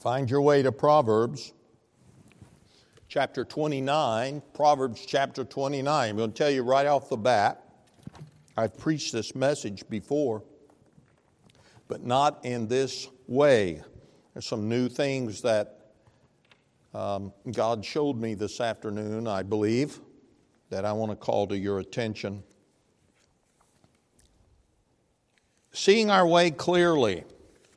Find your way to Proverbs chapter 29. Proverbs chapter 29. I'm going to tell you right off the bat, I've preached this message before, but not in this way. There's some new things that God showed me this afternoon, I believe, that I want to call to your attention. Seeing our way clearly.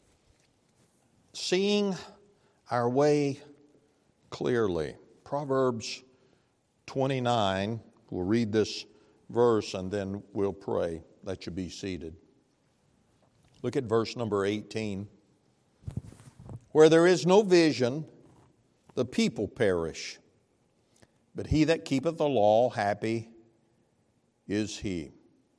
Seeing our way clearly. Proverbs 29. We'll read this verse and then we'll pray. Let you be seated. Look at verse number 18. Where there is no vision, the people perish. But he that keepeth the law, happy is he.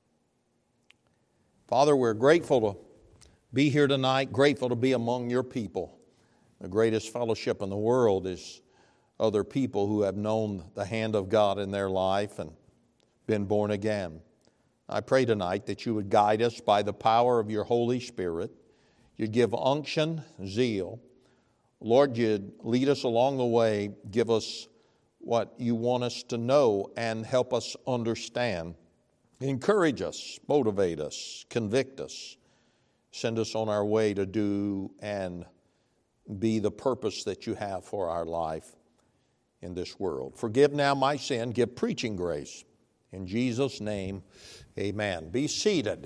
Father, we're grateful to be here tonight, grateful to be among your people. The greatest fellowship in the world is other people who have known the hand of God in their life and been born again. I pray tonight that you would guide us by the power of your Holy Spirit. You'd give unction, zeal. Lord, you'd lead us along the way, give us what you want us to know and help us understand. Encourage us, motivate us, convict us. Send us on our way to do and be the purpose that you have for our life in this world. Forgive now my sin. Give preaching grace. In Jesus' name, amen. Be seated.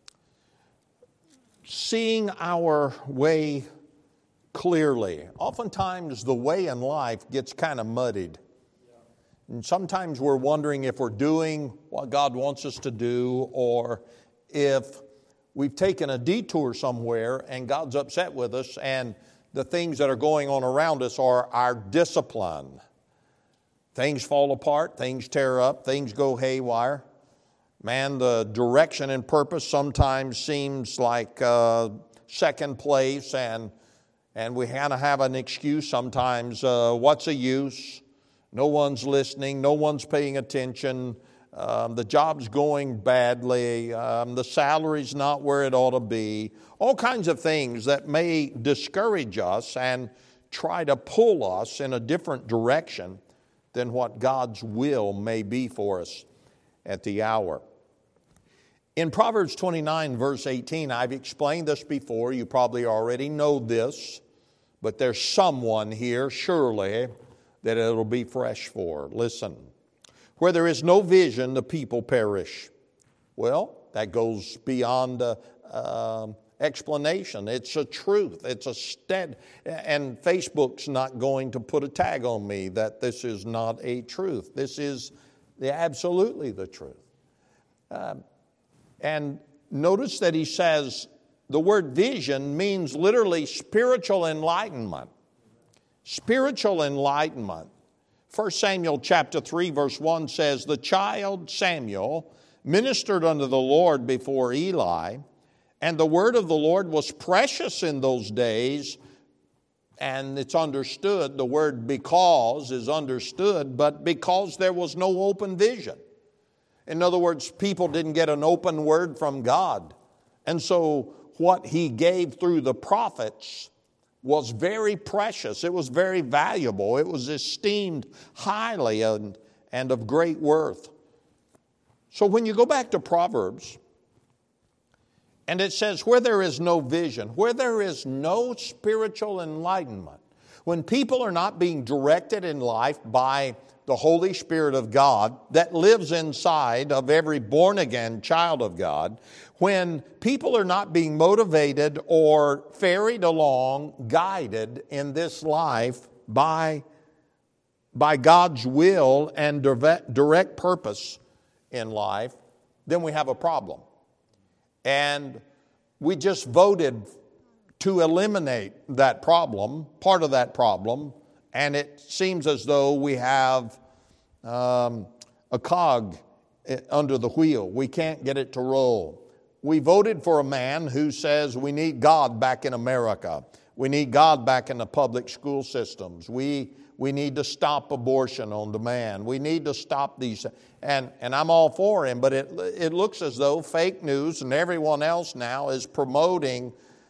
Seeing our way clearly. Oftentimes the way in life gets kind of muddied. And sometimes we're wondering if we're doing what God wants us to do or if we've taken a detour somewhere and God's upset with us and the things that are going on around us are our discipline. Things fall apart, things tear up, things go haywire. Man, the direction and purpose sometimes seems like second place and we kind of have an excuse sometimes. What's the use? No one's listening. No one's paying attention. The job's going badly. The salary's not where it ought to be. All kinds of things that may discourage us and try to pull us in a different direction than what God's will may be for us at the hour. In Proverbs 29, verse 18, I've explained this before. You probably already know this, but there's someone here, surely, that it'll be fresh for. Listen. Where there is no vision, the people perish. Well, that goes beyond explanation. It's a truth. It's a and Facebook's not going to put a tag on me that this is not a truth. This is absolutely the truth. And notice that he says the word vision means literally spiritual enlightenment. Spiritual enlightenment. 1 Samuel chapter 3 verse 1 says, the child Samuel ministered unto the Lord before Eli, and the word of the Lord was precious in those days. And it's understood, the word because is understood, but because there was no open vision. In other words, people didn't get an open word from God. And so what he gave through the prophets was very precious. It was very valuable. It was esteemed highly and of great worth. So when you go back to Proverbs, and it says, where there is no vision, where there is no spiritual enlightenment, when people are not being directed in life by the Holy Spirit of God that lives inside of every born-again child of God, when people are not being motivated or ferried along, guided in this life by God's will and direct purpose in life, then we have a problem. And we just voted to eliminate that problem, part of that problem, and it seems as though we have a cog under the wheel. We can't get it to roll. We voted for a man who says we need God back in America. We need God back in the public school systems. We need to stop abortion on demand. We need to stop these. And I'm all for him, but it looks as though fake news and everyone else now is promoting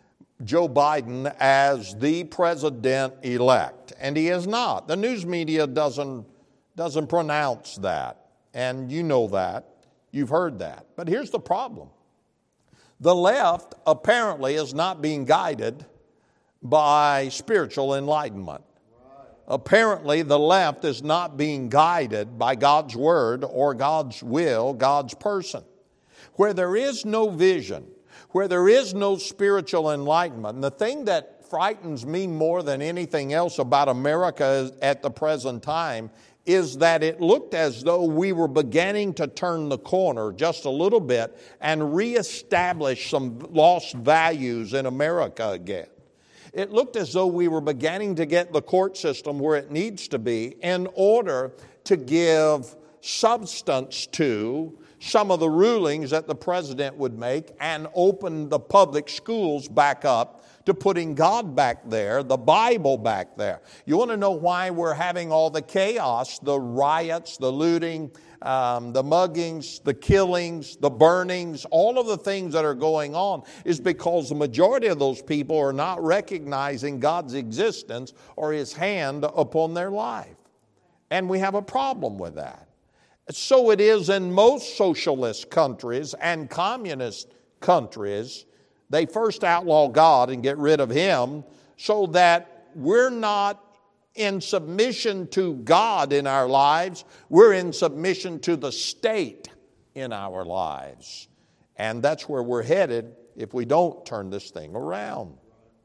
Joe Biden as the president-elect, and he is not. The news media doesn't pronounce that, and you know that. You've heard that. But here's the problem. The left apparently is not being guided by spiritual enlightenment. Apparently, the left is not being guided by God's word or God's will, God's person. Where there is no vision, where there is no spiritual enlightenment, and the thing that frightens me more than anything else about America at the present time is that it looked as though we were beginning to turn the corner just a little bit and reestablish some lost values in America again. It looked as though we were beginning to get the court system where it needs to be in order to give substance to some of the rulings that the president would make and open the public schools back up to putting God back there, the Bible back there. You want to know why we're having all the chaos, the riots, the looting, the muggings, the killings, the burnings, all of the things that are going on is because the majority of those people are not recognizing God's existence or His hand upon their life. And we have a problem with that. So it is in most socialist countries and communist countries. They first outlaw God and get rid of Him so that we're not in submission to God in our lives. We're in submission to the state in our lives. And that's where we're headed if we don't turn this thing around.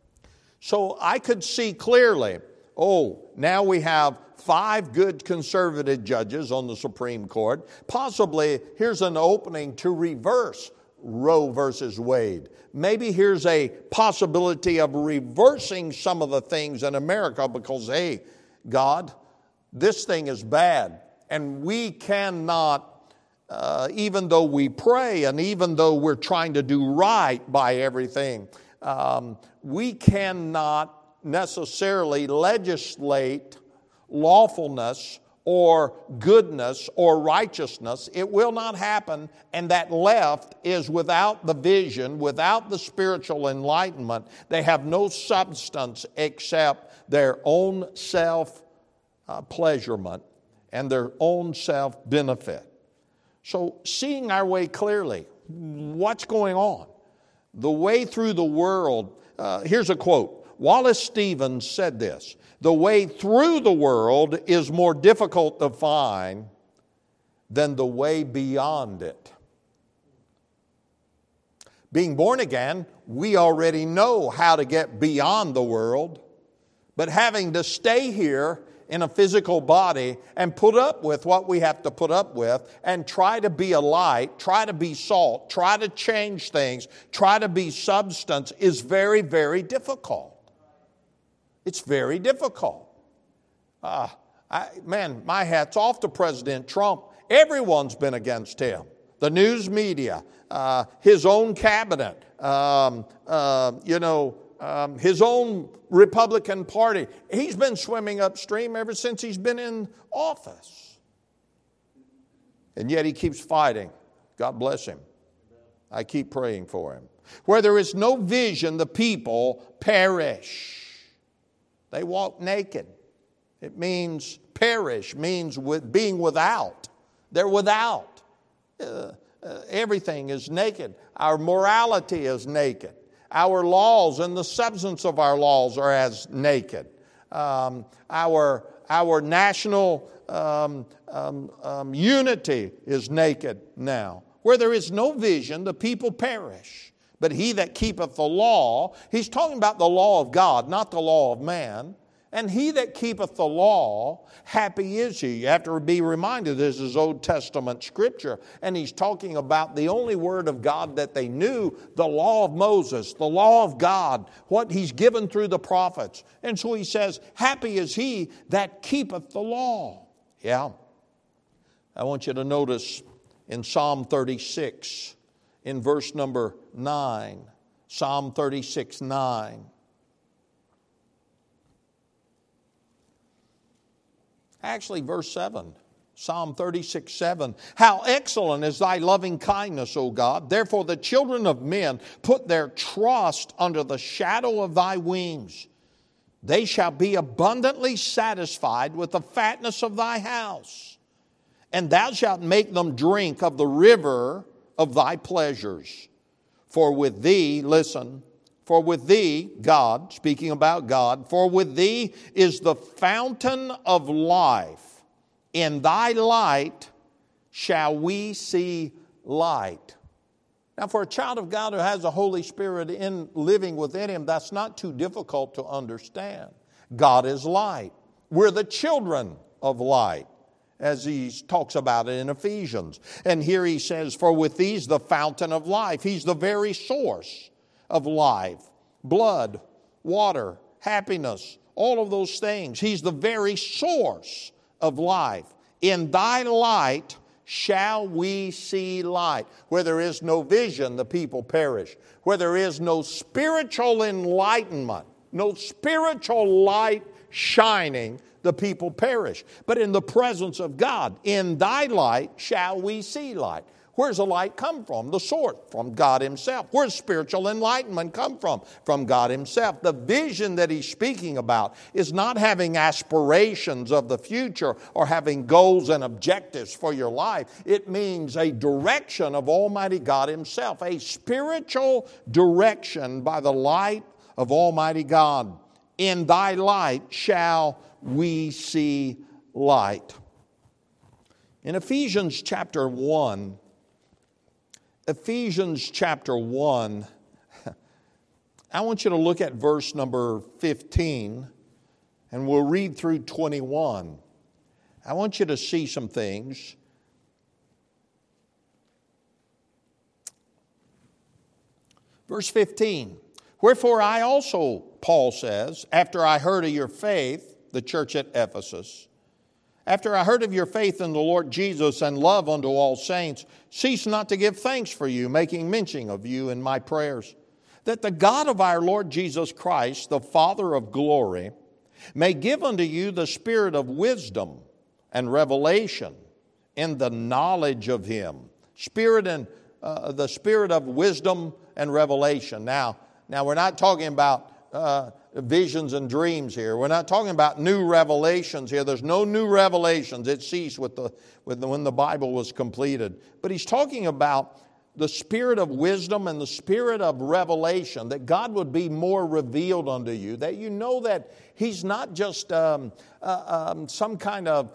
So I could see clearly, now we have 5 good conservative judges on the Supreme Court. Possibly here's an opening to reverse Roe versus Wade. Maybe here's a possibility of reversing some of the things in America because, hey, God, this thing is bad. And we cannot, even though we pray and even though we're trying to do right by everything, we cannot necessarily legislate lawfulness or goodness or righteousness. It will not happen, and that left is without the vision, without the spiritual enlightenment. They have no substance except their own self-pleasurement and their own self-benefit. So seeing our way clearly, what's going on? The way through the world, here's a quote. Wallace Stevens said this: "The way through the world is more difficult to find than the way beyond it." Being born again, we already know how to get beyond the world, but having to stay here in a physical body and put up with what we have to put up with and try to be a light, try to be salt, try to change things, try to be substance is very, very difficult. It's very difficult. My hat's off to President Trump. Everyone's been against him. The news media, his own cabinet, his own Republican Party. He's been swimming upstream ever since he's been in office. And yet he keeps fighting. God bless him. I keep praying for him. Where there is no vision, the people perish. They walk naked. It means perish, means being without. They're without. Everything is naked. Our morality is naked. Our laws and the substance of our laws are as naked. Our national unity is naked now. Where there is no vision, the people perish. But he that keepeth the law, he's talking about the law of God, not the law of man. And he that keepeth the law, happy is he. You have to be reminded this is Old Testament scripture. And he's talking about the only word of God that they knew, the law of Moses, the law of God, what he's given through the prophets. And so he says, happy is he that keepeth the law. Yeah. I want you to notice in Psalm 36, in verse number 9, Psalm 36, 9. Actually, verse 7. Psalm 36:7. How excellent is thy loving kindness, O God. Therefore the children of men put their trust under the shadow of thy wings. They shall be abundantly satisfied with the fatness of thy house. And thou shalt make them drink of the river of thy pleasures. For with thee, listen, for with thee, God, speaking about God, for with thee is the fountain of life. In thy light shall we see light. Now, for a child of God who has the Holy Spirit living within him, that's not too difficult to understand. God is light. We're the children of light, as he talks about it in Ephesians. And here he says, for with these the fountain of life. He's the very source of life. Blood, water, happiness, all of those things. He's the very source of life. In thy light shall we see light. Where there is no vision, the people perish. Where there is no spiritual enlightenment, no spiritual light shining, the people perish. But in the presence of God, in thy light shall we see light. Where's the light come from? The source, from God himself. Where's spiritual enlightenment come from? From God himself. The vision that he's speaking about is not having aspirations of the future or having goals and objectives for your life. It means a direction of Almighty God himself, a spiritual direction by the light of Almighty God. In thy light shall we see light. In Ephesians chapter 1, I want you to look at verse number 15, and we'll read through 21. I want you to see some things. Verse 15, wherefore I also, Paul says, after I heard of your faith, the church at Ephesus, after I heard of your faith in the Lord Jesus and love unto all saints, cease not to give thanks for you, making mention of you in my prayers, that the God of our Lord Jesus Christ, the Father of glory, may give unto you the spirit of wisdom and revelation in the knowledge of him. The spirit of wisdom and revelation. Now we're not talking about visions and dreams here. We're not talking about new revelations here. There's no new revelations. It ceased when the Bible was completed. But he's talking about the spirit of wisdom and the spirit of revelation, that God would be more revealed unto you, that you know that he's not just some kind of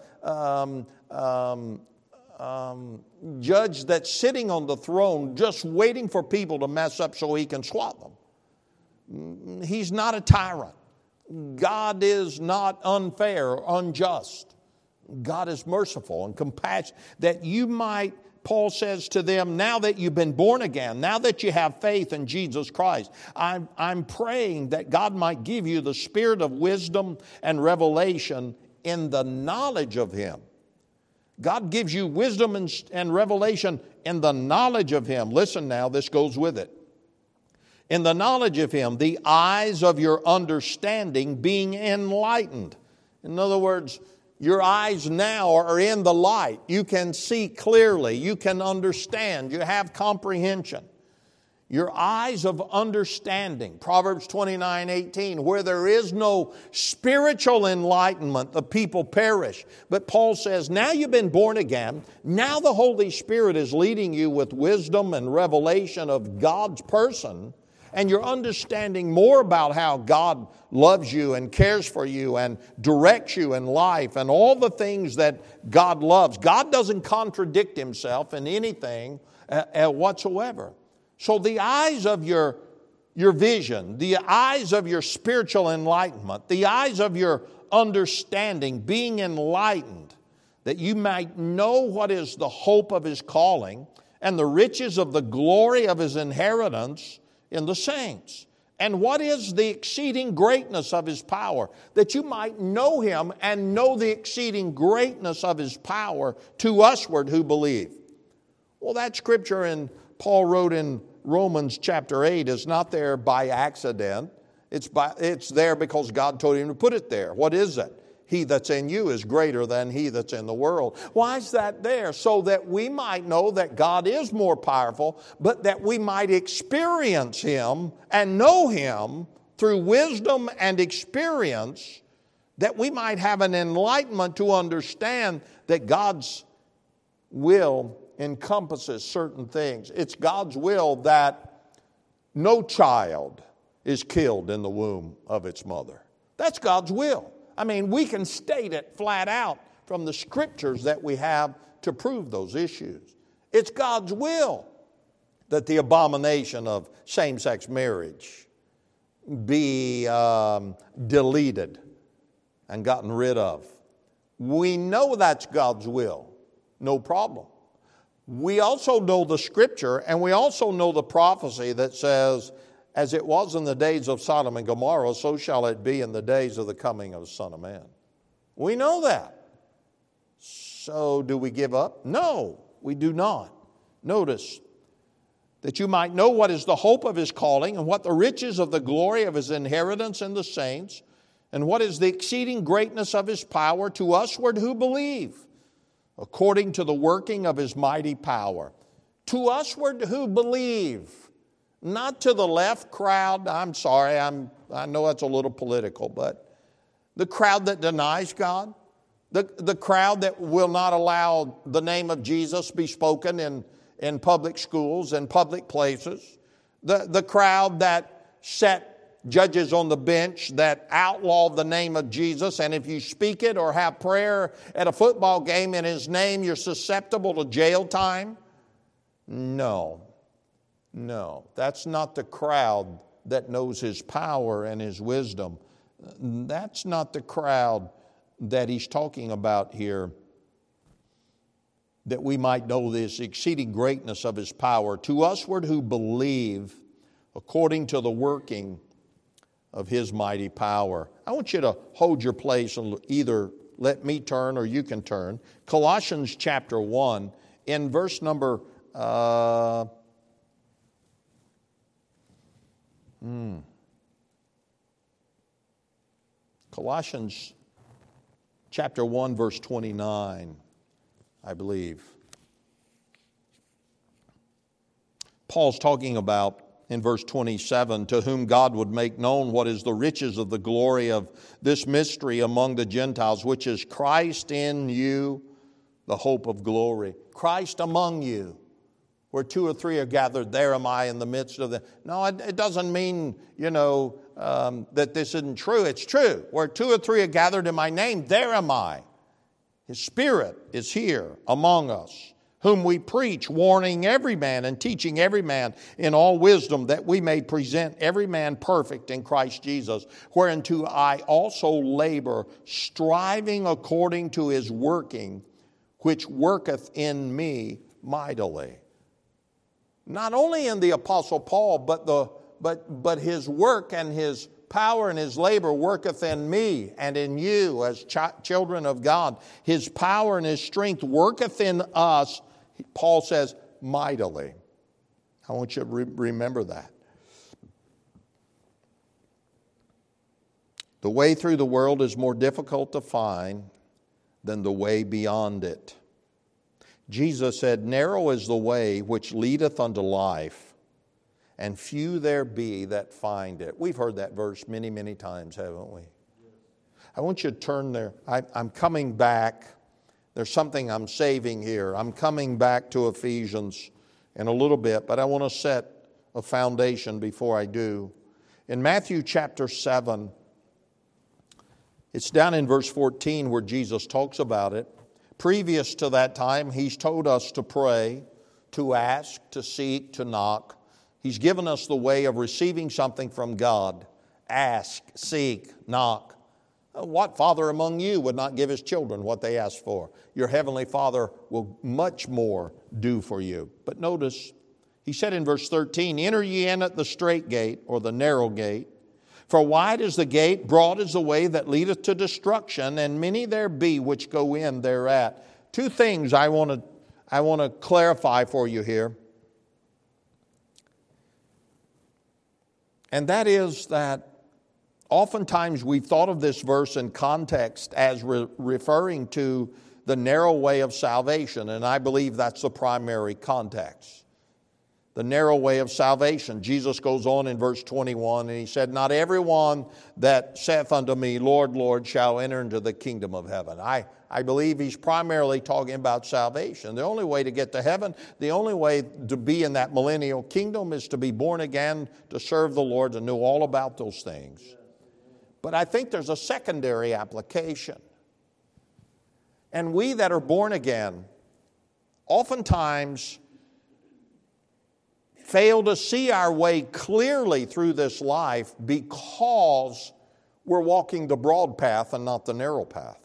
judge that's sitting on the throne just waiting for people to mess up so he can swat them. He's not a tyrant. God is not unfair or unjust. God is merciful and compassionate, that you might, Paul says to them, now that you've been born again, now that you have faith in Jesus Christ, I'm praying that God might give you the spirit of wisdom and revelation in the knowledge of him. God gives you wisdom and revelation in the knowledge of him. Listen now, this goes with it. In the knowledge of him, the eyes of your understanding being enlightened. In other words, your eyes now are in the light. You can see clearly. You can understand. You have comprehension. Your eyes of understanding. Proverbs 29:18, where there is no spiritual enlightenment, the people perish. But Paul says, now you've been born again. Now the Holy Spirit is leading you with wisdom and revelation of God's person. And you're understanding more about how God loves you and cares for you and directs you in life and all the things that God loves. God doesn't contradict himself in anything whatsoever. So the eyes of your vision, the eyes of your spiritual enlightenment, the eyes of your understanding being enlightened, that you might know what is the hope of his calling and the riches of the glory of his inheritance in the saints. And what is the exceeding greatness of his power? That you might know him and know the exceeding greatness of his power to usward who believe. Well, that scripture Paul wrote in Romans chapter 8 is not there by accident. It's there because God told him to put it there. What is it? he that's in you is greater than he that's in the world. Why is that there? So that we might know that God is more powerful, but that we might experience him and know him through wisdom and experience, that we might have an enlightenment to understand that God's will encompasses certain things. It's God's will that no child is killed in the womb of its mother. That's God's will. I mean, we can state it flat out from the scriptures that we have to prove those issues. It's God's will that the abomination of same-sex marriage be deleted and gotten rid of. We know that's God's will. No problem. We also know the scripture, and we also know the prophecy that says, as it was in the days of Sodom and Gomorrah, so shall it be in the days of the coming of the Son of Man. We know that. So do we give up? No, we do not. Notice, that you might know what is the hope of his calling, and what the riches of the glory of his inheritance in the saints, and what is the exceeding greatness of his power to usward who believe, according to the working of his mighty power. To usward who believe. Not to the left crowd. I'm sorry, I know that's a little political, but the crowd that denies God, the crowd that will not allow the name of Jesus be spoken in public schools and public places, the crowd that set judges on the bench that outlaw the name of Jesus, and if you speak it or have prayer at a football game in his name, you're susceptible to jail time. No, that's not the crowd that knows his power and his wisdom. That's not the crowd that he's talking about here, that we might know this exceeding greatness of his power to usward who believe, according to the working of his mighty power. I want you to hold your place and either let me turn or you can turn. Colossians chapter 1 in verse number Colossians chapter 1 verse 29, I believe. Paul's talking about in verse 27, to whom God would make known what is the riches of the glory of this mystery among the Gentiles, which is Christ in you, the hope of glory. Christ among you. Where two or three are gathered, there am I in the midst of them. No, it doesn't mean, that this isn't true. It's true. Where two or three are gathered in my name, there am I. His Spirit is here among us, whom we preach, warning every man and teaching every man in all wisdom, that we may present every man perfect in Christ Jesus, whereunto I also labor, striving according to his working, which worketh in me mightily. Not only in the Apostle Paul, but his work and his power and his labor worketh in me and in you as children of God. His power and his strength worketh in us, Paul says, mightily. I want you to remember that. The way through the world is more difficult to find than the way beyond it. Jesus said, narrow is the way which leadeth unto life, and few there be that find it. We've heard that verse many, many times, haven't we? I want you to turn there. I'm coming back. There's something I'm saving here. I'm coming back to Ephesians in a little bit, but I want to set a foundation before I do. In Matthew chapter 7, it's down in verse 14 where Jesus talks about it. Previous to that time, he's told us to pray, to ask, to seek, to knock. He's given us the way of receiving something from God. Ask, seek, knock. What father among you would not give his children what they ask for? Your heavenly Father will much more do for you. But notice, he said in verse 13, enter ye in at the strait gate, or the narrow gate. For wide is the gate, broad is the way that leadeth to destruction, and many there be which go in thereat. Two things I want to clarify for you here. And that is that oftentimes we've thought of this verse in context as referring to the narrow way of salvation, and I believe that's the primary context. The narrow way of salvation. Jesus goes on in verse 21, and he said, "Not everyone that saith unto me, Lord, Lord, shall enter into the kingdom of heaven." I believe he's primarily talking about salvation. The only way to get to heaven, the only way to be in that millennial kingdom is to be born again, to serve the Lord, to know all about those things. But I think there's a secondary application. And we that are born again, oftentimes fail to see our way clearly through this life because we're walking the broad path and not the narrow path.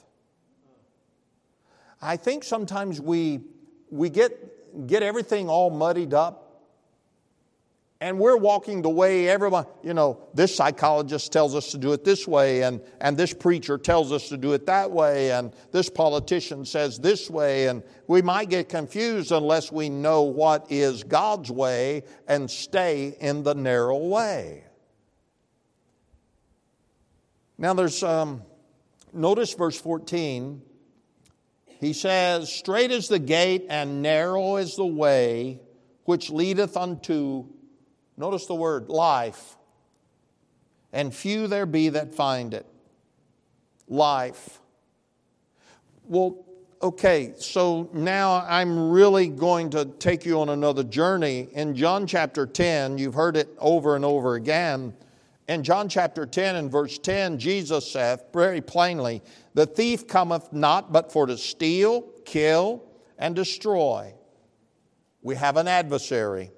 I think sometimes we get everything all muddied up, and we're walking the way everyone, this psychologist tells us to do it this way, and this preacher tells us to do it that way, and this politician says this way, and we might get confused unless we know what is God's way and stay in the narrow way. Now there's, notice verse 14. He says, "Straight is the gate and narrow is the way which leadeth unto," notice the word, "life. And few there be that find it." Life. Well, okay, so now I'm really going to take you on another journey. In John chapter 10, you've heard it over and over again. In John chapter 10 and verse 10, Jesus saith very plainly, "The thief cometh not but for to steal, kill, and destroy." We have an adversary.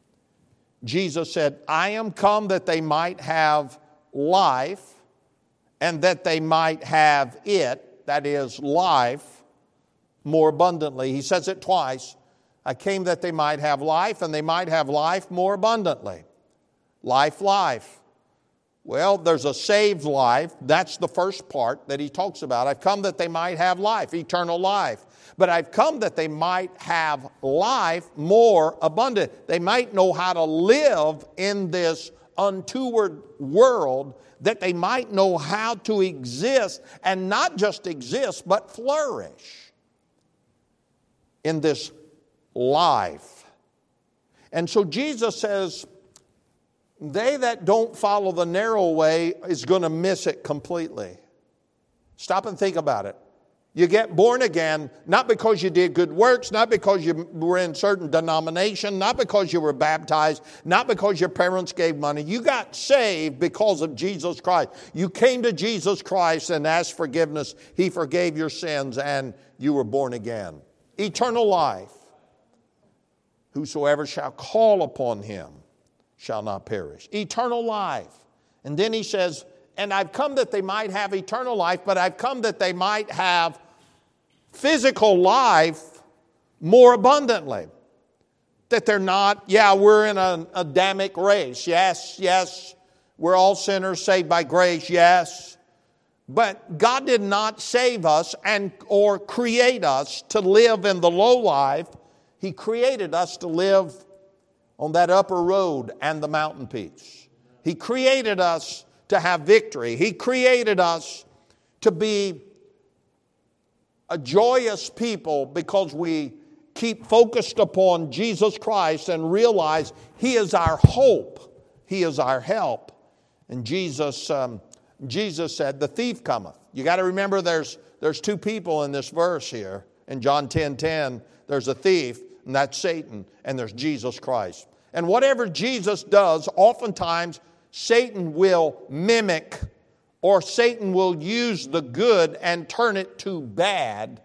Jesus said, "I am come that they might have life, and that they might have it," that is, life, "more abundantly." He says it twice. "I came that they might have life, and they might have life more abundantly." Life, life. Well, there's a saved life. That's the first part that he talks about. "I've come that they might have life," eternal life. "But I've come that they might have life more abundant." They might know how to live in this untoward world, that they might know how to exist, and not just exist, but flourish in this life. And so Jesus says, they that don't follow the narrow way is going to miss it completely. Stop and think about it. You get born again, not because you did good works, not because you were in certain denomination, not because you were baptized, not because your parents gave money. You got saved because of Jesus Christ. You came to Jesus Christ and asked forgiveness. He forgave your sins and you were born again. Eternal life. "Whosoever shall call upon him shall not perish." Eternal life. And then he says, "And I've come that they might have eternal life, but I've come that they might have physical life more abundantly." That they're not, we're in an Adamic race. Yes, we're all sinners saved by grace, yes. But God did not save us or create us to live in the low life. He created us to live on that upper road and the mountain peaks. He created us to have victory. He created us to be a joyous people because we keep focused upon Jesus Christ and realize He is our hope. He is our help. And Jesus said, "The thief cometh." You got to remember there's two people in this verse here. In John 10:10, there's a thief, and that's Satan, and there's Jesus Christ. And whatever Jesus does, oftentimes Satan will mimic, or Satan will use the good and turn it to bad.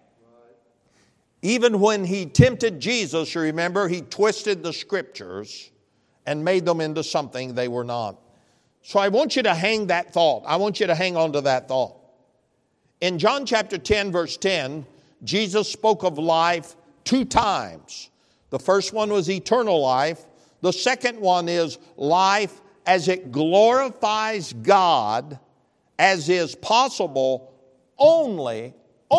Even when he tempted Jesus, you remember, he twisted the scriptures and made them into something they were not. So I want you to hang that thought. I want you to hang on to that thought. In John chapter 10, verse 10, Jesus spoke of life 2 times. The first one was eternal life. The second one is life as it glorifies God, as is possible only,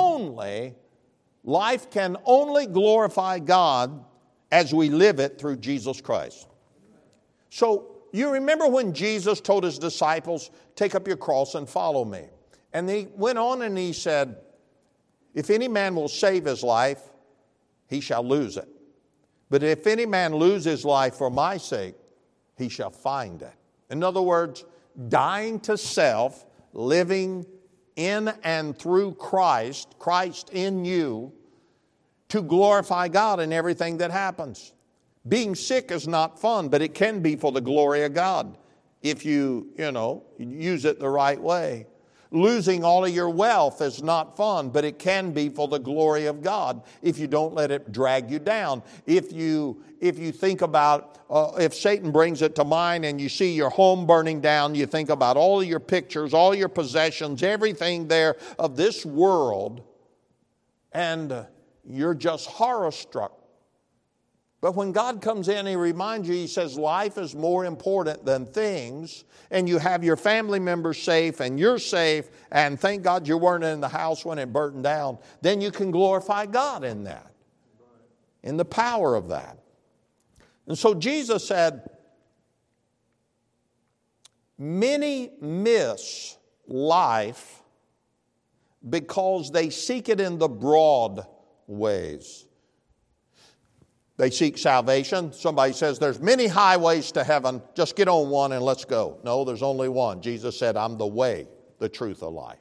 life can only glorify God as we live it through Jesus Christ. So you remember when Jesus told his disciples, take up your cross and follow me. And he went on and he said, if any man will save his life, he shall lose it. But if any man lose his life for my sake, he shall find it. In other words, dying to self, living in and through Christ, Christ in you, to glorify God in everything that happens. Being sick is not fun, but it can be for the glory of God if you use it the right way. Losing all of your wealth is not fun, but it can be for the glory of God if you don't let it drag you down. If you think about, if Satan brings it to mind and you see your home burning down, you think about all of your pictures, all your possessions, everything there of this world, and you're just horror-struck. But when God comes in, He reminds you, He says, life is more important than things, and you have your family members safe, and you're safe, and thank God you weren't in the house when it burned down, then you can glorify God in that, in the power of that. And so Jesus said, many miss life because they seek it in the broad ways. They seek salvation. Somebody says there's many highways to heaven. Just get on one and let's go. No, there's only one. Jesus said, I'm the way, the truth, the life.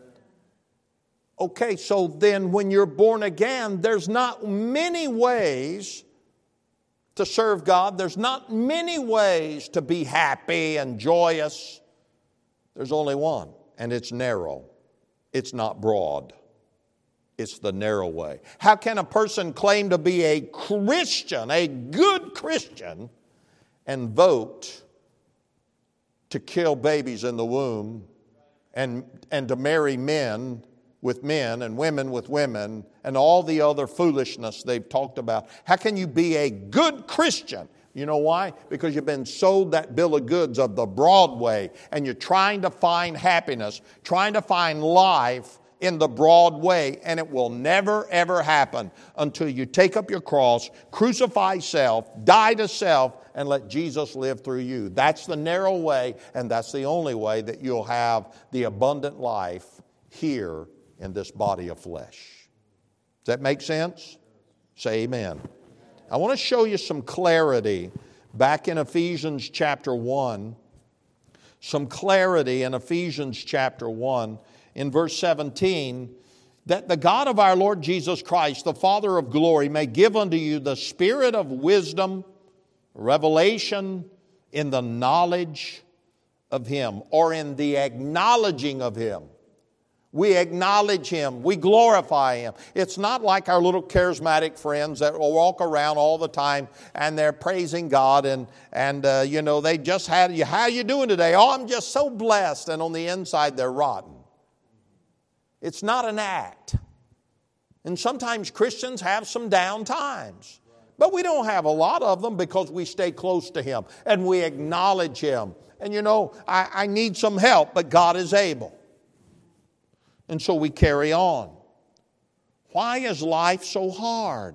Okay, so then when you're born again, there's not many ways to serve God. There's not many ways to be happy and joyous. There's only one, and it's narrow. It's not broad. It's the narrow way. How can a person claim to be a Christian, a good Christian, and vote to kill babies in the womb and to marry men with men and women with women and all the other foolishness they've talked about? How can you be a good Christian? You know why? Because you've been sold that bill of goods of the broad way, and you're trying to find happiness, trying to find life in the broad way, and it will never, ever happen until you take up your cross, crucify self, die to self, and let Jesus live through you. That's the narrow way, and that's the only way that you'll have the abundant life here in this body of flesh. Does that make sense? Say amen. I want to show you some clarity back in Ephesians chapter 1. Some clarity in Ephesians chapter 1. In verse 17, that the God of our Lord Jesus Christ, the Father of glory, may give unto you the spirit of wisdom, revelation in the knowledge of Him, or in the acknowledging of Him. We acknowledge Him. We glorify Him. It's not like our little charismatic friends that will walk around all the time and they're praising God and they just had you. How you doing today? Oh, I'm just so blessed. And on the inside, they're rotten. It's not an act. And sometimes Christians have some down times. But we don't have a lot of them because we stay close to Him and we acknowledge Him. And I need some help, but God is able. And so we carry on. Why is life so hard?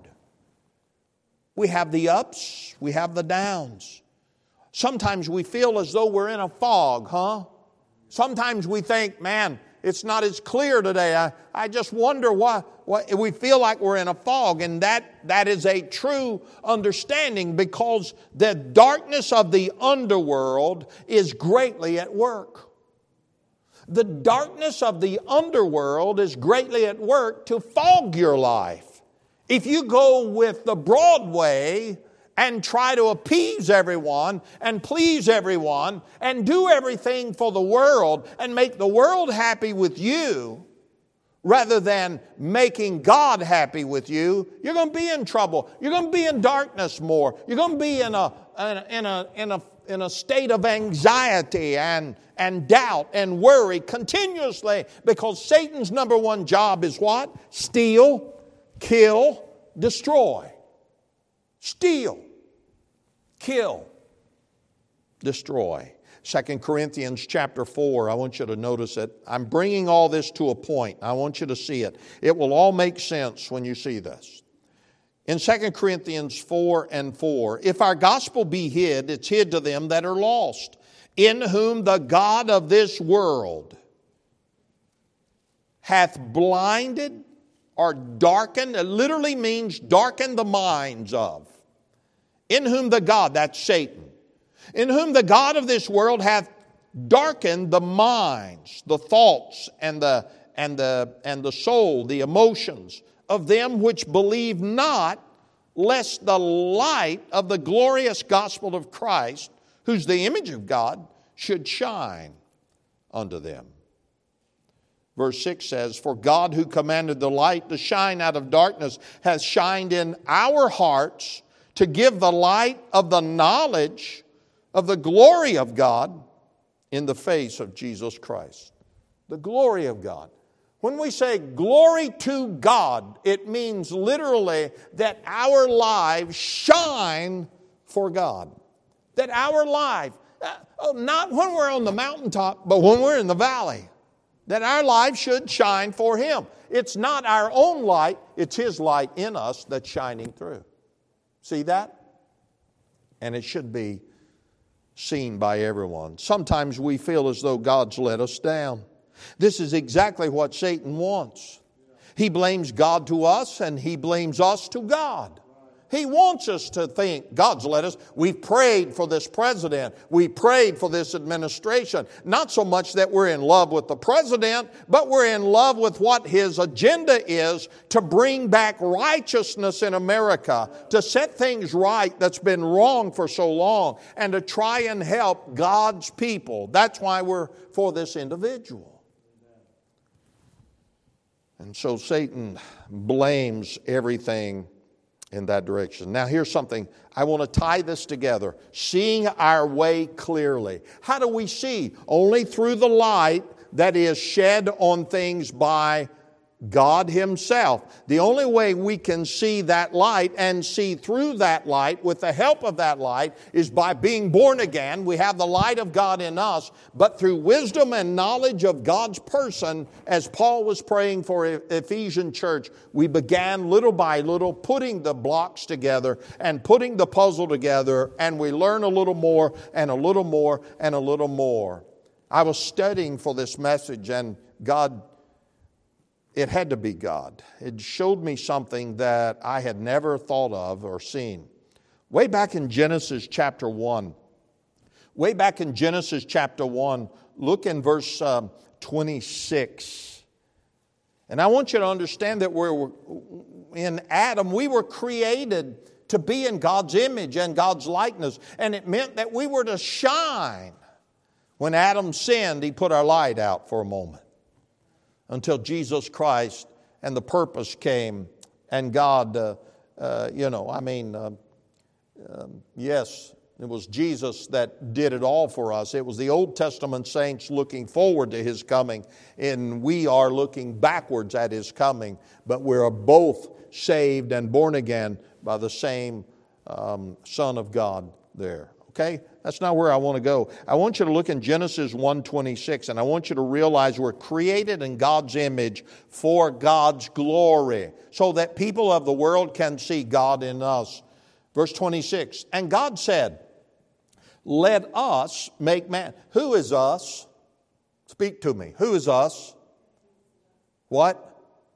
We have the ups, we have the downs. Sometimes we feel as though we're in a fog, huh? Sometimes we think, man, it's not as clear today. I just wonder why we feel like we're in a fog. And that is a true understanding, because the darkness of the underworld is greatly at work. The darkness of the underworld is greatly at work to fog your life. If you go with the broad way and try to appease everyone and please everyone and do everything for the world and make the world happy with you rather than making God happy with you, you're going to be in trouble. You're going to be in darkness more. You're going to be in a state of anxiety and doubt and worry continuously, because Satan's number one job is what? Steal, kill, destroy. Steal, kill, destroy. 2 Corinthians chapter 4, I want you to notice it. I'm bringing all this to a point. I want you to see it. It will all make sense when you see this. In 2 Corinthians 4:4, if our gospel be hid, it's hid to them that are lost, in whom the God of this world hath blinded or darkened. It literally means darkened the minds of. In whom the God, that's Satan, in whom the God of this world hath darkened the minds, the thoughts, and the soul, the emotions of them which believe not, lest the light of the glorious gospel of Christ, who's the image of God, should shine unto them. Verse 6 says, for God who commanded the light to shine out of darkness has shined in our hearts to give the light of the knowledge of the glory of God in the face of Jesus Christ. The glory of God. When we say glory to God, it means literally that our lives shine for God. That our life, not when we're on the mountaintop, but when we're in the valley, that our life should shine for Him. It's not our own light, it's His light in us that's shining through. See that? And it should be seen by everyone. Sometimes we feel as though God's let us down. This is exactly what Satan wants. He blames God to us and he blames us to God. He wants us to think God's let us. We've prayed for this president. We prayed for this administration. Not so much that we're in love with the president, but we're in love with what his agenda is to bring back righteousness in America, to set things right that's been wrong for so long, and to try and help God's people. That's why we're for this individual. And so Satan blames everything in that direction. Now here's something. I want to tie this together. Seeing our way clearly. How do we see? Only through the light that is shed on things by God Himself. The only way we can see that light and see through that light with the help of that light is by being born again. We have the light of God in us, but through wisdom and knowledge of God's person, as Paul was praying for Ephesian church, we began little by little putting the blocks together and putting the puzzle together, and we learn a little more and a little more and a little more. I was studying for this message, and it had to be God. It showed me something that I had never thought of or seen. Way back in Genesis chapter 1. Way back in Genesis chapter 1, look in verse 26. And I want you to understand that in Adam, we were created to be in God's image and God's likeness. And it meant that we were to shine. When Adam sinned, he put our light out for a moment, until Jesus Christ and the purpose came, and God, yes, it was Jesus that did it all for us. It was the Old Testament saints looking forward to His coming, and we are looking backwards at His coming, but we're both saved and born again by the same Son of God there. Okay? That's not where I want to go. I want you to look in Genesis 1:26, and I want you to realize we're created in God's image for God's glory, so that people of the world can see God in us. Verse 26, and God said, let us make man. Who is us? Speak to me. Who is us? What?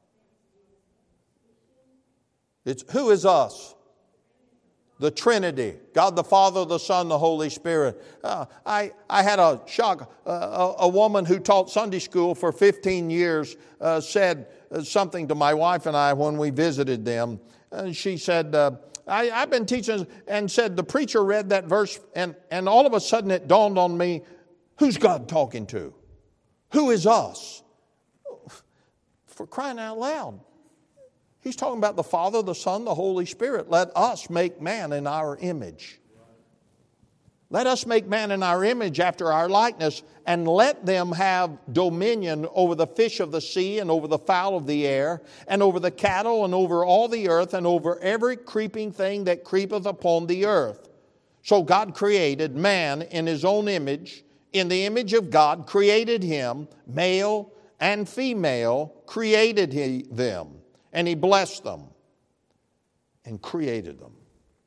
Who is us? The Trinity, God the Father, the Son, the Holy Spirit. I had a shock. A woman who taught Sunday school for 15 years said something to my wife and I when we visited them. She said, I've been teaching, and said the preacher read that verse, and all of a sudden it dawned on me, who's God talking to? Who is us? For crying out loud. He's talking about the Father, the Son, the Holy Spirit. Let us make man in our image. Let us make man in our image after our likeness, and let them have dominion over the fish of the sea, and over the fowl of the air, and over the cattle, and over all the earth, and over every creeping thing that creepeth upon the earth. So God created man in His own image. In the image of God created him, male and female created He them. And He blessed them. and created them.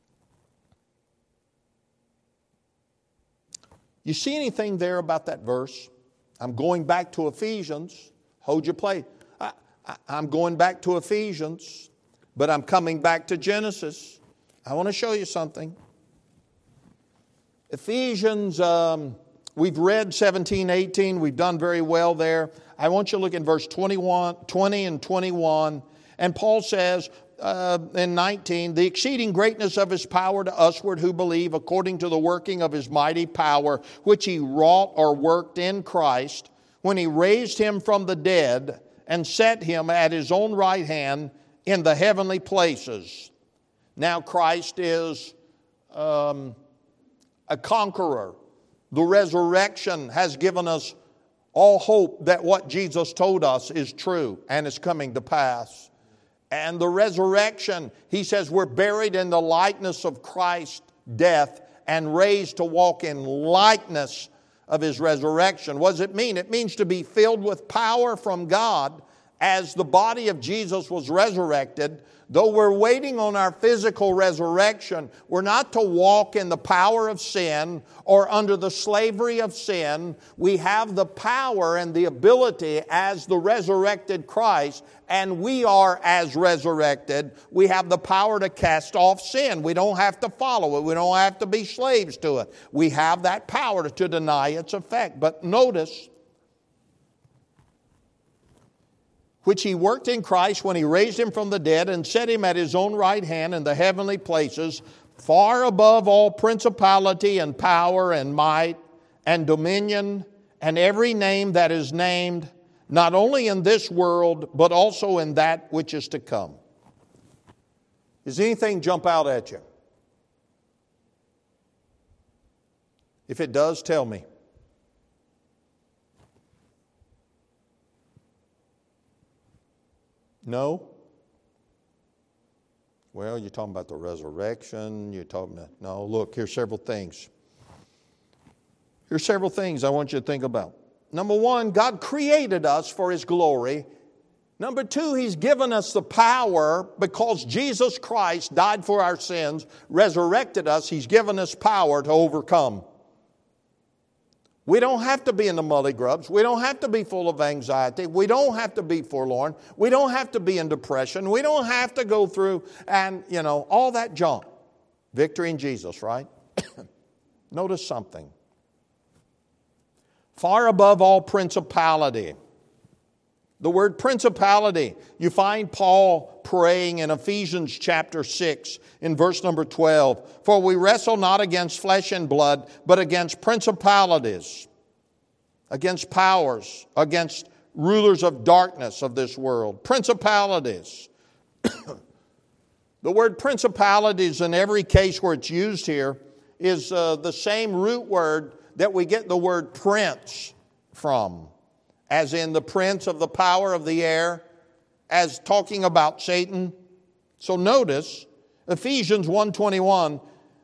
You see anything there about that verse? I'm going back to Ephesians. Hold your place. I'm going back to Ephesians, but I'm coming back to Genesis. I want to show you something. Ephesians, we've read 17, 18. We've done very well there. I want you to look in verse 20 and 21. And Paul says in 19, the exceeding greatness of His power to usward who believe, according to the working of His mighty power, which He wrought or worked in Christ, when He raised Him from the dead and set Him at His own right hand in the heavenly places. Now Christ is a conqueror. The resurrection has given us all hope that what Jesus told us is true and is coming to pass. And the resurrection, He says, we're buried in the likeness of Christ's death and raised to walk in likeness of His resurrection. What does it mean? It means to be filled with power from God as the body of Jesus was resurrected. Though we're waiting on our physical resurrection, we're not to walk in the power of sin or under the slavery of sin. We have the power and the ability as the resurrected Christ, and we are as resurrected. We have the power to cast off sin. We don't have to follow it. We don't have to be slaves to it. We have that power to deny its effect. But notice, which He worked in Christ when He raised Him from the dead and set Him at His own right hand in the heavenly places, far above all principality and power and might and dominion and every name that is named, not only in this world, but also in that which is to come. Does anything jump out at you? If it does, tell me. No? Well, you're talking about the resurrection. You're talking about... No, look, here's several things. Here's several things I want you to think about. Number one, God created us for His glory. Number two, He's given us the power because Jesus Christ died for our sins, resurrected us. He's given us power to overcome. We don't have to be in the mully grubs. We don't have to be full of anxiety. We don't have to be forlorn. We don't have to be in depression. We don't have to go through and, all that junk. Victory in Jesus, right? Notice something. Far above all principality. The word principality, you find Paul praying in Ephesians chapter 6 in verse number 12. For we wrestle not against flesh and blood, but against principalities, against powers, against rulers of darkness of this world. Principalities. The word principalities in every case where it's used here is the same root word that we get the word prince from. As in the prince of the power of the air, as talking about Satan. So notice, Ephesians 1:21,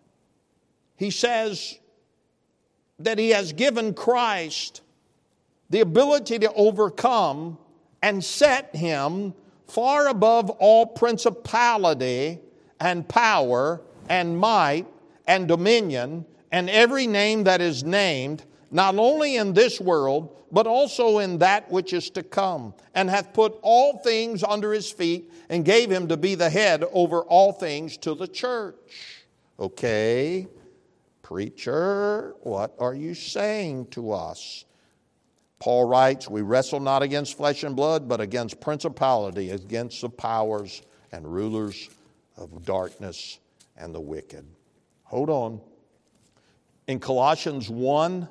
he says that He has given Christ the ability to overcome and set Him far above all principality and power and might and dominion and every name that is named, not only in this world, but also in that which is to come, and hath put all things under His feet, and gave Him to be the head over all things to the church. Okay, preacher, what are you saying to us? Paul writes, we wrestle not against flesh and blood, but against principality, against the powers and rulers of darkness and the wicked. Hold on. In Colossians 1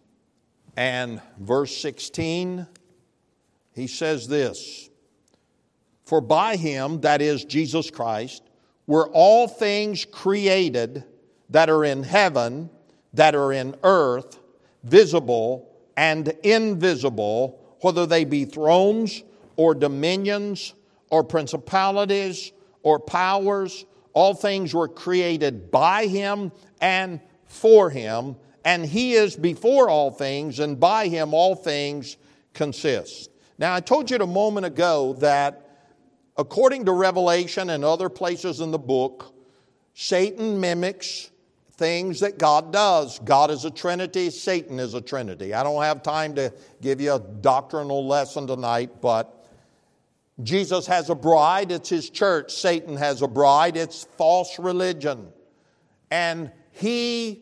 and verse 16, he says this, for by Him, that is Jesus Christ, were all things created that are in heaven, that are in earth, visible and invisible, whether they be thrones or dominions or principalities or powers. All things were created by Him and for Him, and He is before all things, and by Him all things consist. Now, I told you a moment ago that according to Revelation and other places in the book, Satan mimics things that God does. God is a Trinity, Satan is a Trinity. I don't have time to give you a doctrinal lesson tonight, but Jesus has a bride, it's His church. Satan has a bride, it's false religion. And he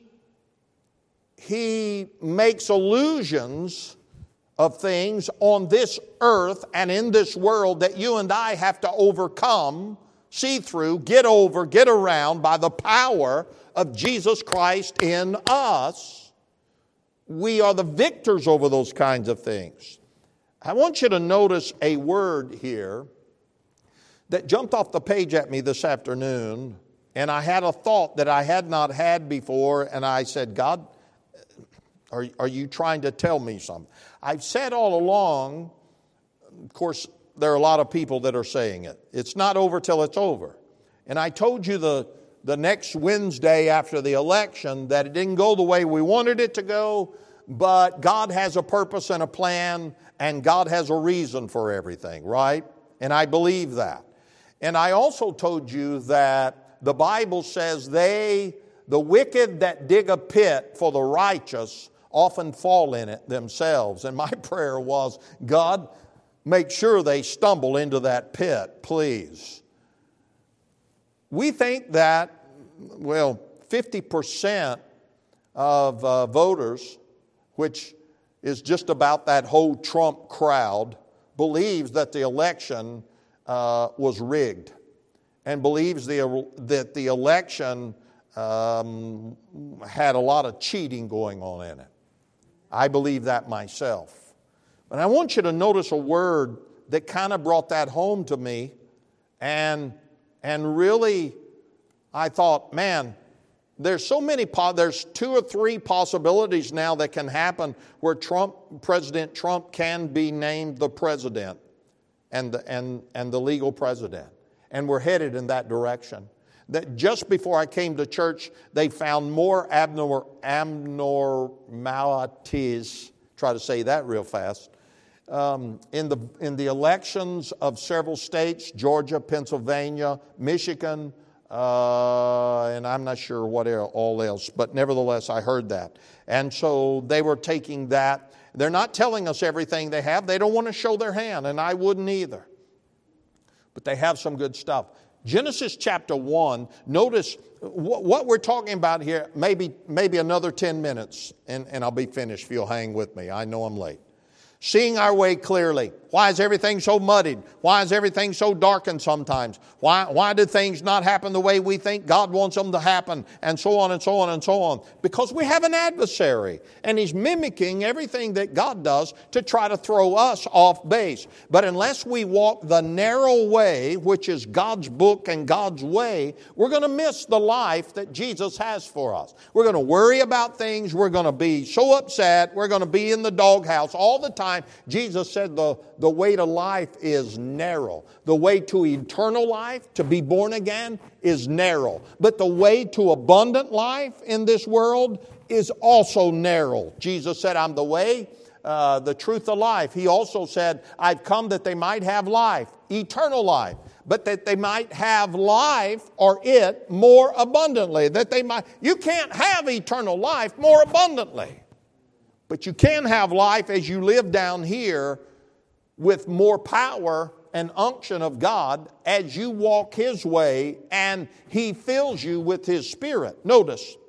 makes illusions of things on this earth and in this world that you and I have to overcome, see through, get over, get around by the power of Jesus Christ in us. We are the victors over those kinds of things. I want you to notice a word here that jumped off the page at me this afternoon, and I had a thought that I had not had before, and I said, God, are you trying to tell me something? I've said all along, of course, there are a lot of people that are saying it. It's not over till it's over. And I told you the next Wednesday after the election that it didn't go the way we wanted it to go, but God has a purpose and a plan, and God has a reason for everything, right? And I believe that. And I also told you that the Bible says the wicked that dig a pit for the righteous often fall in it themselves. And my prayer was, God, make sure they stumble into that pit, please. We think that, 50% of voters, which is just about that whole Trump crowd, believes that the election was rigged and believes that the election had a lot of cheating going on in it. I believe that myself. But I want you to notice a word that kind of brought that home to me, and really I thought, man, there's so many, there's 2 or 3 possibilities now that can happen where President Trump can be named the president and the legal president. And we're headed in that direction. That just before I came to church, they found more abnormalities, try to say that real fast, in the elections of several states, Georgia, Pennsylvania, Michigan, and I'm not sure what all else, but nevertheless I heard that. And so they were taking that. They're not telling us everything they have. They don't want to show their hand, and I wouldn't either. But they have some good stuff. Genesis chapter 1, notice what we're talking about here, maybe another 10 minutes, and I'll be finished if you'll hang with me. I know I'm late. Seeing our way clearly. Why is everything so muddied? Why is everything so darkened sometimes? Why do things not happen the way we think God wants them to happen? And so on and so on and so on. Because we have an adversary. And he's mimicking everything that God does to try to throw us off base. But unless we walk the narrow way, which is God's book and God's way, we're going to miss the life that Jesus has for us. We're going to worry about things. We're going to be so upset. We're going to be in the doghouse all the time. Jesus said the way to life is narrow. The way to eternal life, to be born again, is narrow. But the way to abundant life in this world is also narrow. Jesus said, I'm the way, the truth, the life. He also said, I've come that they might have life, eternal life, but that they might have life or it more abundantly. You can't have eternal life more abundantly. But you can have life as you live down here with more power and unction of God as you walk His way and He fills you with His Spirit. Notice,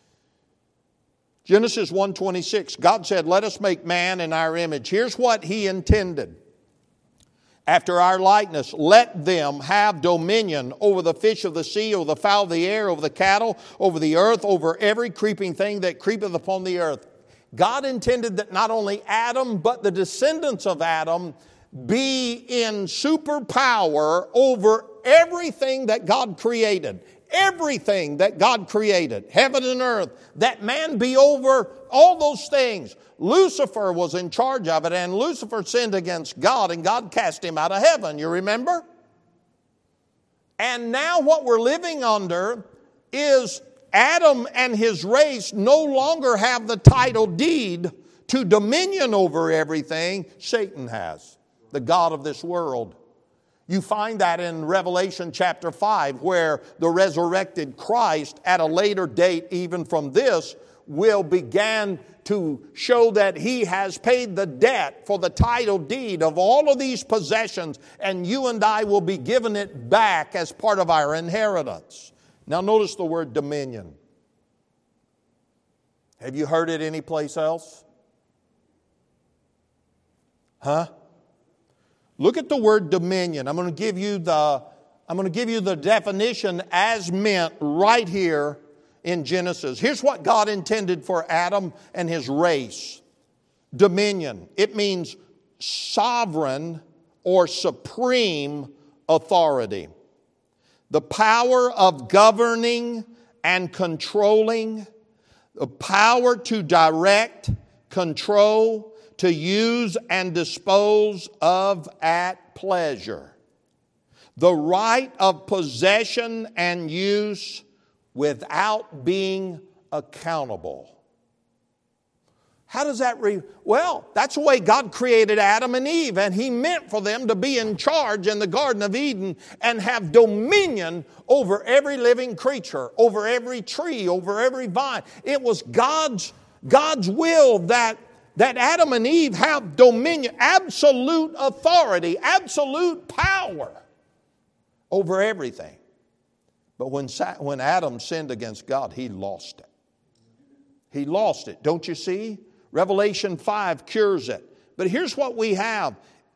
Genesis 1:26, God said, let us make man in our image. Here's what He intended. After our likeness, let them have dominion over the fish of the sea, over the fowl of the air, over the cattle, over the earth, over every creeping thing that creepeth upon the earth. God intended that not only Adam, but the descendants of Adam be in superpower over everything that God created. Everything that God created, heaven and earth, that man be over all those things. Lucifer was in charge of it, and Lucifer sinned against God, and God cast him out of heaven, you remember? And now what we're living under is Adam and his race no longer have the title deed to dominion over everything. Satan has, the god of this world. You find that in Revelation chapter 5, where the resurrected Christ, at a later date even from this, will begin to show that He has paid the debt for the title deed of all of these possessions, and you and I will be given it back as part of our inheritance. Now notice the word dominion. Have you heard it anyplace else? Huh? Look at the word dominion. I'm going to give you the definition as meant right here in Genesis. Here's what God intended for Adam and his race. Dominion. It means sovereign or supreme authority. The power of governing and controlling, the power to direct, control, to use and dispose of at pleasure. The right of possession and use without being accountable. How does that Well, that's the way God created Adam and Eve, and He meant for them to be in charge in the Garden of Eden and have dominion over every living creature, over every tree, over every vine. It was God's will that Adam and Eve have dominion, absolute authority, absolute power over everything. But when Adam sinned against God, he lost it. He lost it. Don't you see? Revelation 5 cures it. But here's what we have.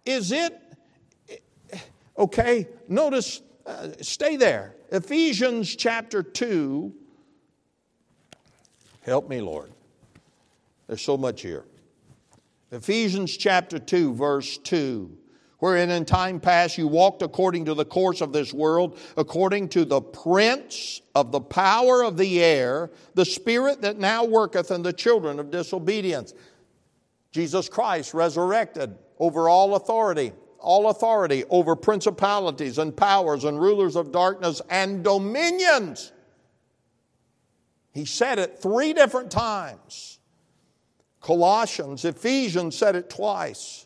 Okay, notice, stay there. Ephesians chapter 2. Help me, Lord. There's so much here. Ephesians chapter 2, verse 2. Wherein in time past you walked according to the course of this world, according to the prince of the power of the air, the spirit that now worketh in the children of disobedience. Jesus Christ resurrected over all authority over principalities and powers and rulers of darkness and dominions. He said it 3 different times. Colossians, Ephesians said it twice.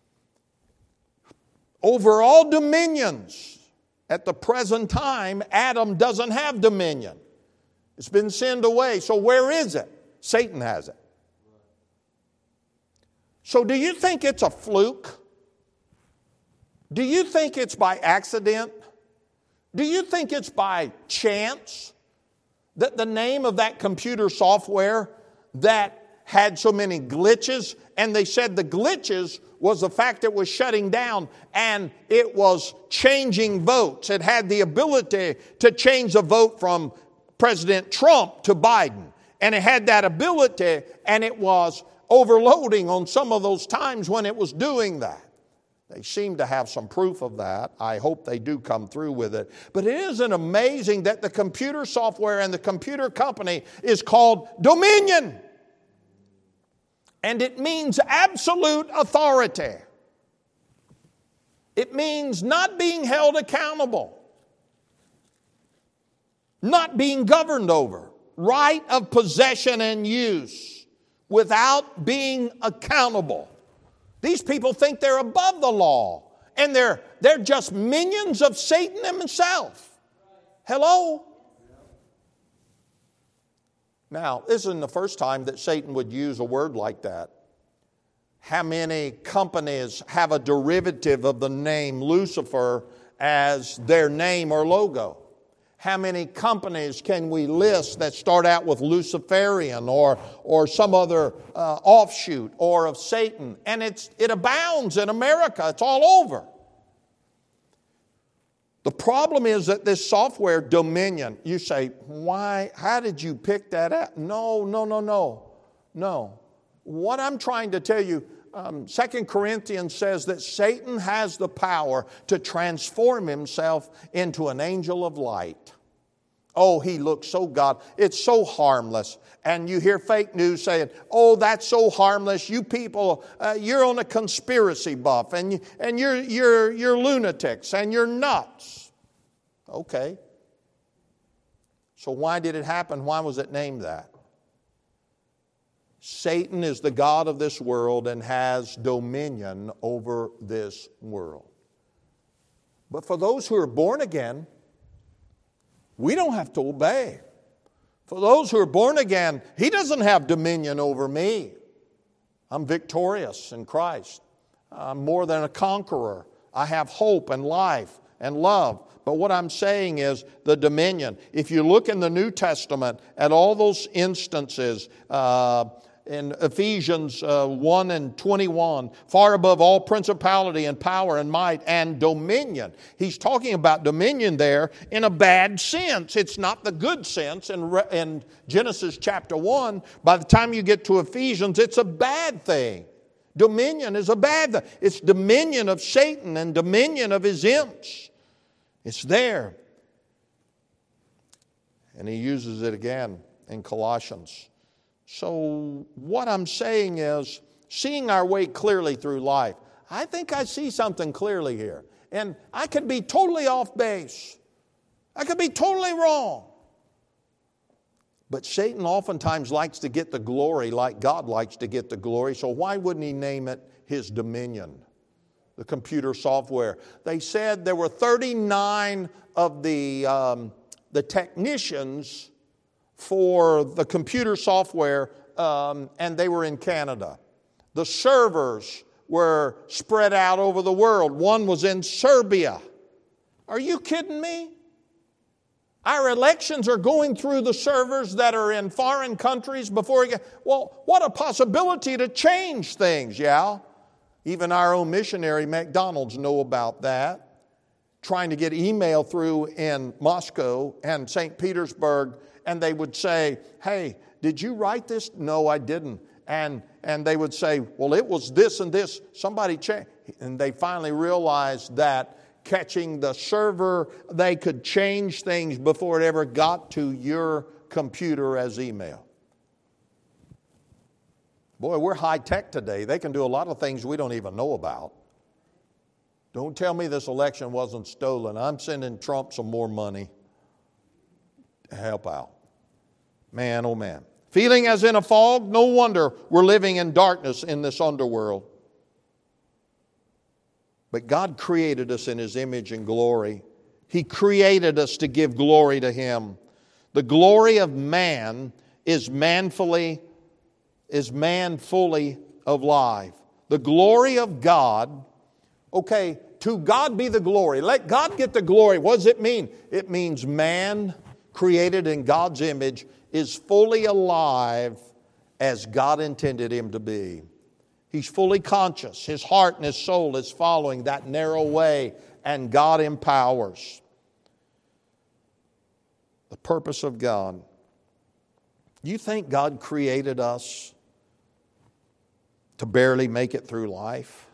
Over all dominions. At the present time, Adam doesn't have dominion. It's been sinned away. So where is it? Satan has it. So do you think it's a fluke? Do you think it's by accident? Do you think it's by chance that the name of that computer software that had so many glitches, and they said the glitches was the fact it was shutting down and it was changing votes. It had the ability to change the vote from President Trump to Biden. And it had that ability, and it was overloading on some of those times when it was doing that. They seem to have some proof of that. I hope they do come through with it. But it isn't amazing that the computer software and the computer company is called Dominion. And it means absolute authority. It means not being held accountable. Not being governed over. Right of possession and use without being accountable. These people think they're above the law. And they're just minions of Satan himself. Hello? Now, this isn't the first time that Satan would use a word like that. How many companies have a derivative of the name Lucifer as their name or logo? How many companies can we list that start out with Luciferian or some other offshoot or of Satan? And it abounds in America. It's all over. The problem is that this software, Dominion, you say, why? How did you pick that up? No. What I'm trying to tell you, 2 Corinthians says that Satan has the power to transform himself into an angel of light. Oh, he looks so God. It's so harmless. And you hear fake news saying, oh, that's so harmless. You people, you're on a conspiracy buff and you're lunatics and you're nuts. Okay. So why did it happen? Why was it named that? Satan is the god of this world and has dominion over this world. But for those who are born again, we don't have to obey. For those who are born again, He doesn't have dominion over me. I'm victorious in Christ. I'm more than a conqueror. I have hope and life and love. But what I'm saying is the dominion. If you look in the New Testament at all those instances, in Ephesians 1 and 21, far above all principality and power and might and dominion. He's talking about dominion there in a bad sense. It's not the good sense in Genesis chapter 1. By the time you get to Ephesians, it's a bad thing. Dominion is a bad thing. It's dominion of Satan and dominion of his imps. It's there. And he uses it again in Colossians. So what I'm saying is, seeing our way clearly through life. I think I see something clearly here. And I could be totally off base. I could be totally wrong. But Satan oftentimes likes to get the glory like God likes to get the glory. So why wouldn't he name it his dominion? The computer software. They said there were 39 of the technicians for the computer software, and they were in Canada. The servers were spread out over the world. One was in Serbia. Are you kidding me? Our elections are going through the servers that are in foreign countries before we get... Well, what a possibility to change things, yeah? Even our own missionary McDonald's know about that. Trying to get email through in Moscow and St. Petersburg, and they would say, hey, did you write this? No, I didn't. And they would say, well, it was this and this. Somebody changed. And they finally realized that catching the server, they could change things before it ever got to your computer as email. Boy, we're high tech today. They can do a lot of things we don't even know about. Don't tell me this election wasn't stolen. I'm sending Trump some more money to help out. Man, oh man. Feeling as in a fog? No wonder we're living in darkness in this underworld. But God created us in His image and glory. He created us to give glory to Him. The glory of man is man fully of life. The glory of God, okay, to God be the glory. Let God get the glory. What does it mean? It means man created in God's image is fully alive as God intended him to be. He's fully conscious. His heart and his soul is following that narrow way, and God empowers. The purpose of God. You think God created us to barely make it through life?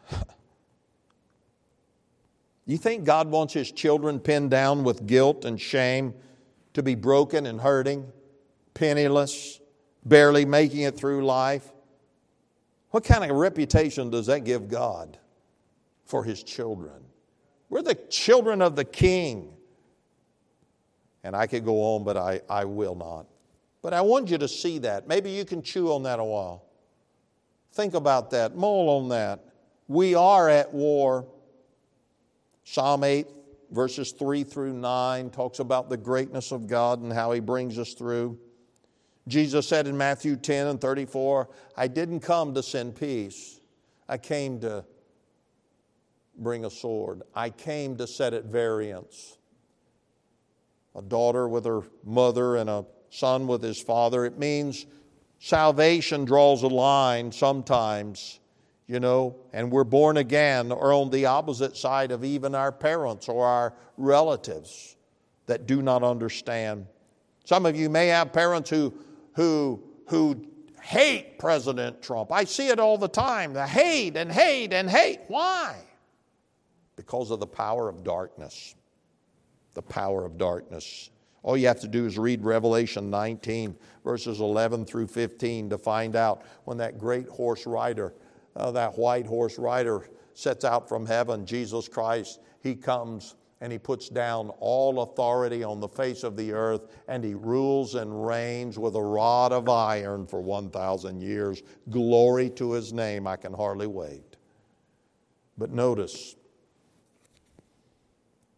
You think God wants His children pinned down with guilt and shame, to be broken and hurting, penniless, barely making it through life? What kind of reputation does that give God for His children? We're the children of the King. And I could go on, but I will not. But I want you to see that. Maybe you can chew on that a while. Think about that. Mull on that. We are at war. Psalm 8, verses 3 through 9 talks about the greatness of God and how He brings us through. Jesus said in Matthew 10 and 34, I didn't come to send peace. I came to bring a sword. I came to set at variance. A daughter with her mother and a son with his father. It means salvation draws a line sometimes, and we're born again or on the opposite side of even our parents or our relatives that do not understand. Some of you may have parents who hate President Trump. I see it all the time. They hate and hate and hate. Why? Because of the power of darkness. The power of darkness. All you have to do is read Revelation 19, verses 11 through 15 to find out when that great horse rider, that white horse rider sets out from heaven, Jesus Christ, He comes and He puts down all authority on the face of the earth, and He rules and reigns with a rod of iron for 1,000 years. Glory to His name. I can hardly wait. But notice,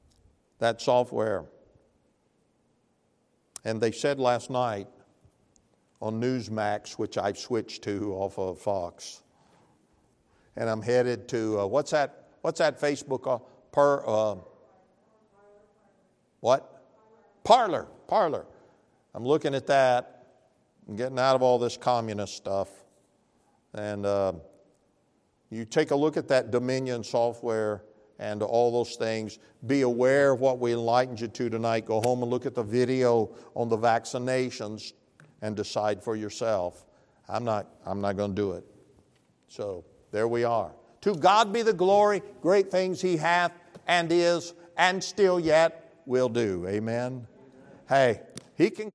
that software. And they said last night on Newsmax, which I've switched to off of Fox, and I'm headed to, what's that Facebook, what? Parler. I'm looking at that. I'm getting out of all this communist stuff. And you take a look at that Dominion software and all those things. Be aware of what we enlightened you to tonight. Go home and look at the video on the vaccinations and decide for yourself. I'm not going to do it. So there we are. To God be the glory, great things He hath and is and still yet will do. Amen. Hey, He can